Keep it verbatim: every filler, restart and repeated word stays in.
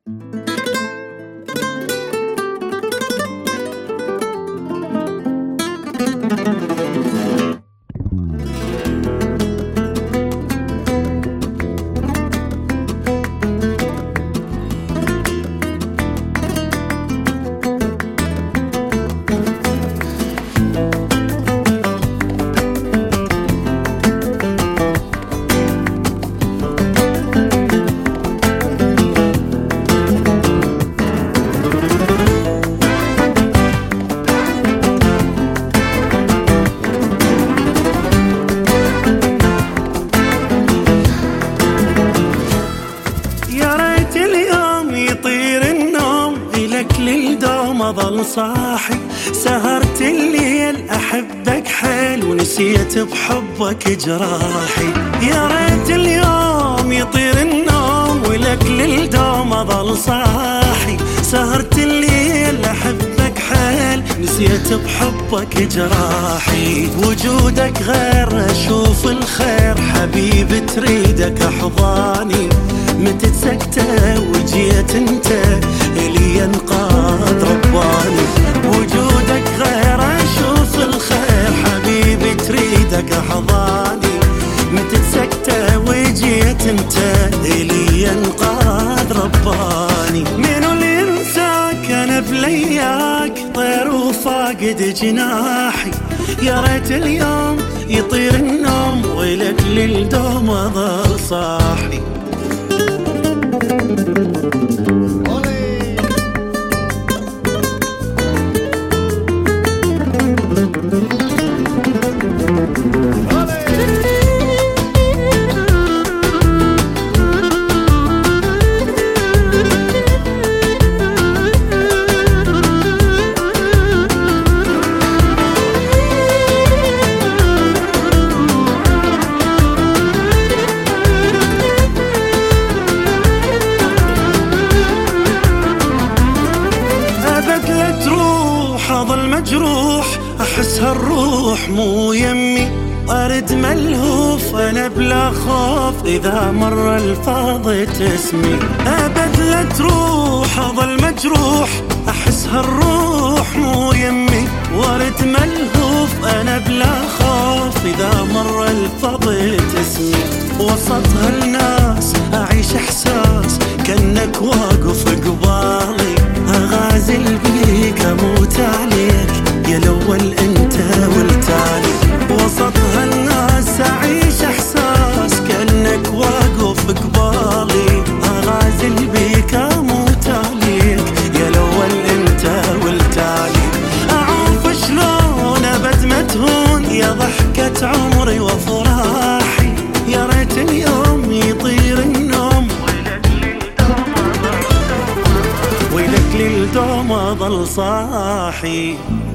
للدوم أظل صاحي، سهرت الليل أحبك حيل ونسيت بحبك جراحي. يا ريت اليوم يطير النوم ولك للدوم أظل صاحي، سهرت الليل أحبك حيل نسيت بحبك جراحي. وجودك غير أشوف الخير حبيبي تريدك أحضاني، متى سكتة وجيت انت إلي انقاذ رباني. وجودك غير أشوف الخير حبيبي تريدك أحضاني، متى سكتة وجيت انت إلي انقاذ رباني. منو اللي ينساك أنا بلياك طير وفاقد جناحي، يا ريت اليوم يطير النوم ولك للدوم أظل صاحي. أظل مجروح أحس هالروح مو يمي، أرد ملهوف أنا بلا خوف إذا مر الفاضت اسمي. أبد لا تروح أظل مجروح أحس هالروح مو يمي، وارد ملهوف أنا بلا خوف إذا مر الفاضت اسمي. وسط هالناس أعيش إحساس كأنك واقف قبالي، أغازل بيك أموت عليك يا الأول أنت والتالي. وسط هالناس أعيش إحساس كأنك واقف قبالي، أغازل بيك أموت عليك يا الأول أنت والتالي. أعوف شلون أبد متهون يا ضحكة عمري وفراحي، يا ريت اليوم يطير النوم ولك للدوم أظل صاحي.